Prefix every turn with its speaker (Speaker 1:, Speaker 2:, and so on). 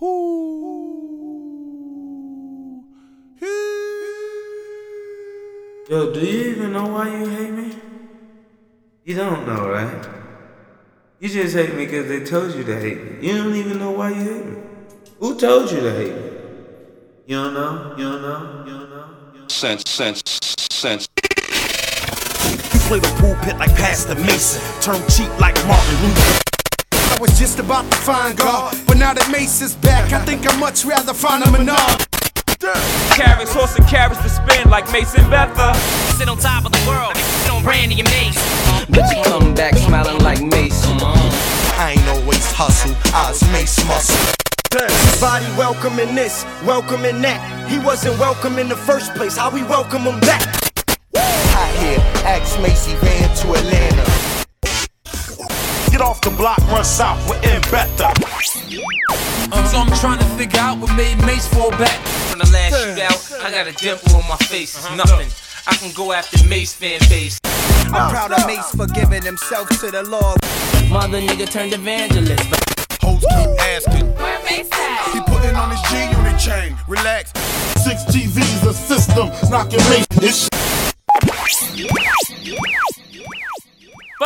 Speaker 1: Yo, do you even know why you hate me? You don't know, right? You just hate me because they told you to hate me. You don't even know why you hate me. Who told you to hate me? You don't know? You don't know? You don't know? You don't know?
Speaker 2: Sense. You play the pulpit like Pastor Mason, turn cheap like Martin Luther.
Speaker 3: I was just about to find God, but now that Mace is back, I think I'd much rather find a Menard.
Speaker 4: Carrots, horse and carrots to spin like Mason Betha.
Speaker 5: Sit on top of the world, don't Randy and Mace.
Speaker 6: But you come back smiling like Mace.
Speaker 2: I ain't always hustle, I was Mace muscle.
Speaker 7: Everybody welcoming this, welcoming that. He wasn't welcome in the first place, how we welcome him back?
Speaker 2: Hot here, ask Macy ran to Atlanta. Get off the block, run south, we're in Betha.
Speaker 4: So I'm trying to figure out what made Mace fall back.
Speaker 5: From the last shootout, I got a dimple on my face. It's nothing. I can go after Mace fan base.
Speaker 3: I'm proud of Mace for giving himself to the Lord.
Speaker 6: Mother nigga turned evangelist.
Speaker 8: Hoes keep asking,
Speaker 5: Where Mace at?
Speaker 8: he putting on his G-Unit chain. Relax. 6 TV's a system, knocking Mace. This